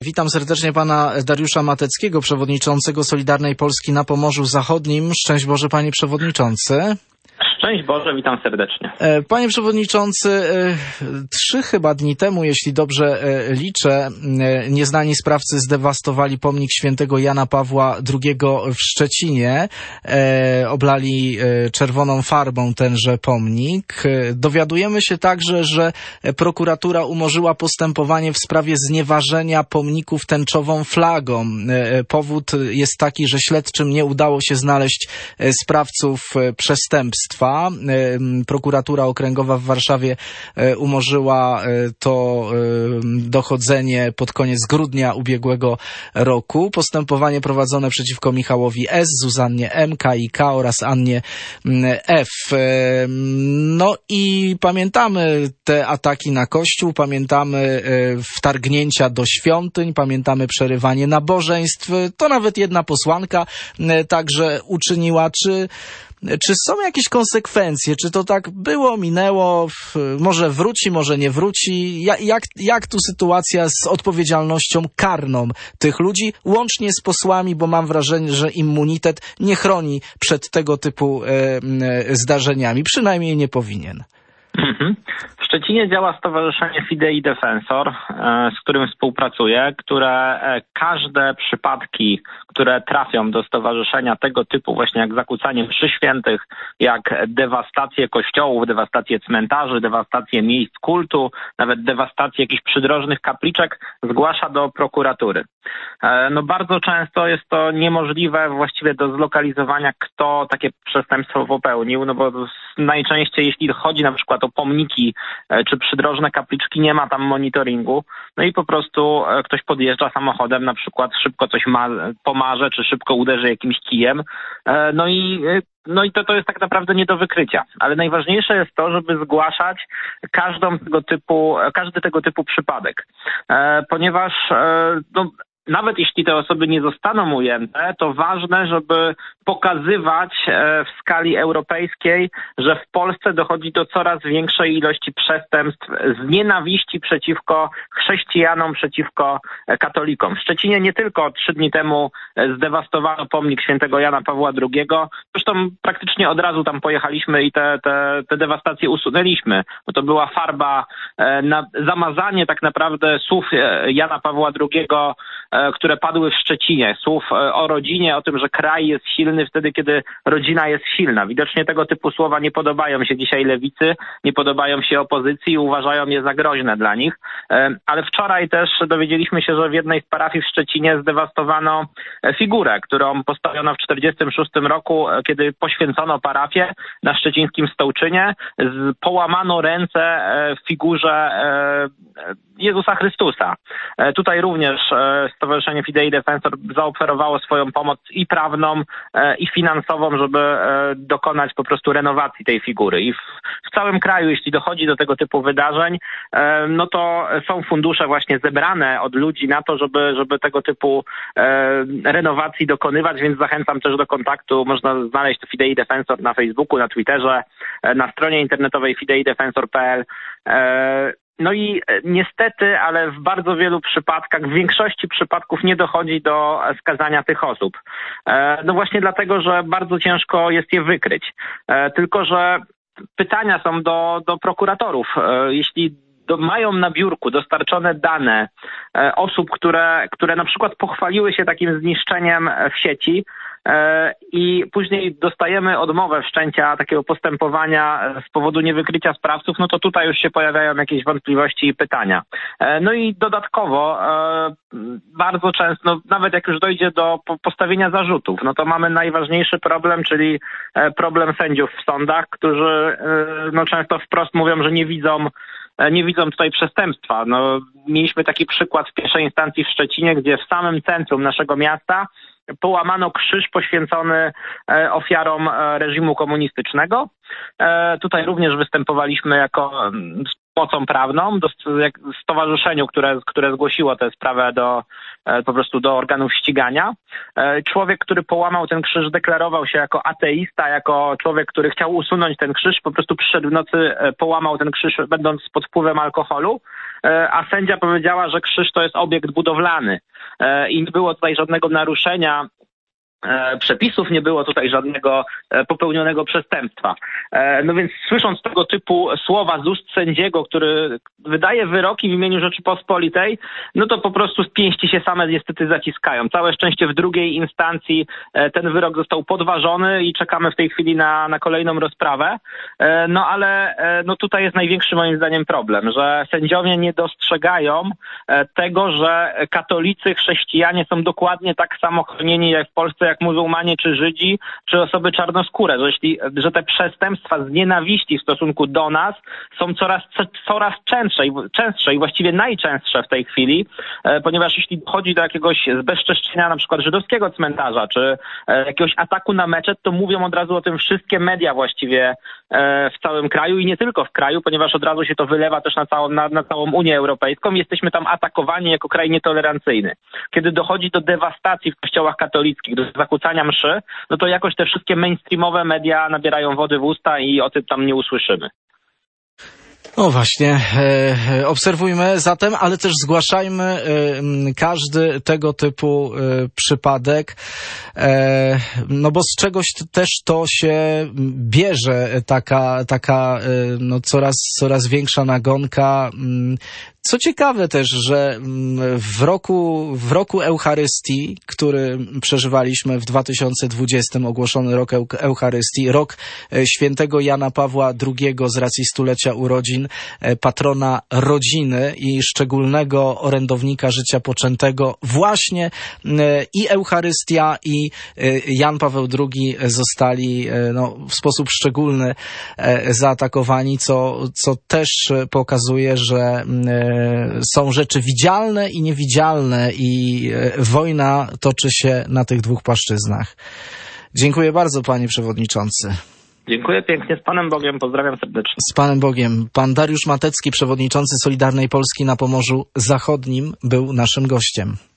Witam serdecznie pana Dariusza Mateckiego, przewodniczącego Solidarnej Polski na Pomorzu Zachodnim. Szczęść Boże, panie przewodniczący. Szczęść Boże, witam serdecznie. Panie przewodniczący, 3 chyba dni temu, jeśli dobrze liczę, nieznani sprawcy zdewastowali pomnik świętego Jana Pawła II w Szczecinie. Oblali czerwoną farbą tenże pomnik. Dowiadujemy się także, że prokuratura umorzyła postępowanie w sprawie znieważenia pomników tęczową flagą. Powód jest taki, że śledczym nie udało się znaleźć sprawców przestępstwa. Prokuratura Okręgowa w Warszawie umorzyła to dochodzenie pod koniec grudnia ubiegłego roku. Postępowanie prowadzone przeciwko Michałowi S., Zuzannie M., K.I.K. oraz Annie F. No i pamiętamy te ataki na Kościół, pamiętamy wtargnięcia do świątyń, pamiętamy przerywanie nabożeństw. To nawet jedna posłanka także uczyniła. Czy są jakieś konsekwencje? Czy to tak było, minęło, może wróci, może nie wróci? Jak tu sytuacja z odpowiedzialnością karną tych ludzi, łącznie z posłami, bo mam wrażenie, że immunitet nie chroni przed tego typu zdarzeniami. Przynajmniej nie powinien. W Szczecinie działa stowarzyszenie Fidei Defensor, z którym współpracuję, które każde przypadki, które trafią do stowarzyszenia tego typu, właśnie jak zakłócanie mszy świętych, jak dewastacje kościołów, dewastacje cmentarzy, dewastacje miejsc kultu, nawet dewastacje jakichś przydrożnych kapliczek, zgłasza do prokuratury. No bardzo często jest to niemożliwe właściwie do zlokalizowania, kto takie przestępstwo popełnił, no bo najczęściej jeśli chodzi na przykład o pomniki czy przydrożne kapliczki, nie ma tam monitoringu, no i po prostu ktoś podjeżdża samochodem, na przykład szybko coś pomarze, czy szybko uderzy jakimś kijem, no i to jest tak naprawdę nie do wykrycia. Ale najważniejsze jest to, żeby zgłaszać każdy tego typu przypadek. Ponieważ nawet jeśli te osoby nie zostaną ujęte, to ważne, żeby pokazywać w skali europejskiej, że w Polsce dochodzi do coraz większej ilości przestępstw z nienawiści przeciwko chrześcijanom, przeciwko katolikom. W Szczecinie nie tylko 3 dni temu zdewastowano pomnik świętego Jana Pawła II, zresztą praktycznie od razu tam pojechaliśmy i te dewastacje usunęliśmy, bo to była farba na zamazanie tak naprawdę słów Jana Pawła II, które padły w Szczecinie, słów o rodzinie, o tym, że kraj jest silny wtedy, kiedy rodzina jest silna. Widocznie tego typu słowa nie podobają się dzisiaj lewicy, nie podobają się opozycji i uważają je za groźne dla nich. Ale wczoraj też dowiedzieliśmy się, że w jednej z parafii w Szczecinie zdewastowano figurę, którą postawiono w 1946 roku, kiedy poświęcono parafię na szczecińskim Stołczynie. Połamano ręce w figurze Jezusa Chrystusa. Tutaj również Stowarzyszenie Fidei Defensor zaoferowało swoją pomoc i prawną, i finansową, żeby dokonać po prostu renowacji tej figury. I w całym kraju, jeśli dochodzi do tego typu wydarzeń, no to są fundusze właśnie zebrane od ludzi na to, żeby tego typu renowacji dokonywać, więc zachęcam też do kontaktu. Można znaleźć Fidei Defensor na Facebooku, na Twitterze, na stronie internetowej fideidefensor.pl. No i niestety, ale w bardzo wielu przypadkach, w większości przypadków nie dochodzi do skazania tych osób. No właśnie dlatego, że bardzo ciężko jest je wykryć. Tylko że pytania są do prokuratorów. Jeśli mają na biurku dostarczone dane osób, które na przykład pochwaliły się takim zniszczeniem w sieci, i później dostajemy odmowę wszczęcia takiego postępowania z powodu niewykrycia sprawców, no to tutaj już się pojawiają jakieś wątpliwości i pytania. No i dodatkowo bardzo często, nawet jak już dojdzie do postawienia zarzutów, no to mamy najważniejszy problem, czyli problem sędziów w sądach, którzy no często wprost mówią, że nie widzą tutaj przestępstwa. No, mieliśmy taki przykład w pierwszej instancji w Szczecinie, gdzie w samym centrum naszego miasta połamano krzyż poświęcony ofiarom reżimu komunistycznego. Tutaj również występowaliśmy jako z pomocą prawną stowarzyszeniu, które zgłosiło tę sprawę po prostu do organów ścigania. Człowiek, który połamał ten krzyż, deklarował się jako ateista, jako człowiek, który chciał usunąć ten krzyż, po prostu przyszedł w nocy, połamał ten krzyż, będąc pod wpływem alkoholu. a sędzia powiedziała, że krzyż to jest obiekt budowlany i nie było tutaj żadnego naruszenia przepisów, nie było tutaj żadnego popełnionego przestępstwa. No więc słysząc tego typu słowa z ust sędziego, który wydaje wyroki w imieniu Rzeczypospolitej, no to po prostu pięści się same niestety zaciskają. Całe szczęście w drugiej instancji ten wyrok został podważony i czekamy w tej chwili na kolejną rozprawę. No ale no tutaj jest największy moim zdaniem problem, że sędziowie nie dostrzegają tego, że katolicy, chrześcijanie są dokładnie tak samo chronieni jak w Polsce, jak muzułmanie, czy Żydzi, czy osoby czarnoskóre, że te przestępstwa z nienawiści w stosunku do nas są coraz częstsze i właściwie najczęstsze w tej chwili, ponieważ jeśli dochodzi do jakiegoś zbezczeszczenia na przykład żydowskiego cmentarza, czy jakiegoś ataku na meczet, to mówią od razu o tym wszystkie media właściwie w całym kraju i nie tylko w kraju, ponieważ od razu się to wylewa też na całą Unię Europejską. Jesteśmy tam atakowani jako kraj nietolerancyjny. Kiedy dochodzi do dewastacji w kościołach katolickich, do zakłócania mszy, no to jakoś te wszystkie mainstreamowe media nabierają wody w usta i o tym tam nie usłyszymy. No właśnie, obserwujmy zatem, ale też zgłaszajmy każdy tego typu przypadek, no bo z czegoś też to się bierze taka no coraz większa nagonka. Co ciekawe też, że w roku Eucharystii, który przeżywaliśmy w 2020, ogłoszony rok Eucharystii, rok świętego Jana Pawła II z racji stulecia urodzin, patrona rodziny i szczególnego orędownika życia poczętego, właśnie i Eucharystia i Jan Paweł II zostali w sposób szczególny zaatakowani, co też pokazuje, że są rzeczy widzialne i niewidzialne i wojna toczy się na tych dwóch płaszczyznach. Dziękuję bardzo, panie przewodniczący. Dziękuję pięknie, z Panem Bogiem, pozdrawiam serdecznie. Z Panem Bogiem. Pan Dariusz Matecki, przewodniczący Solidarnej Polski na Pomorzu Zachodnim, był naszym gościem.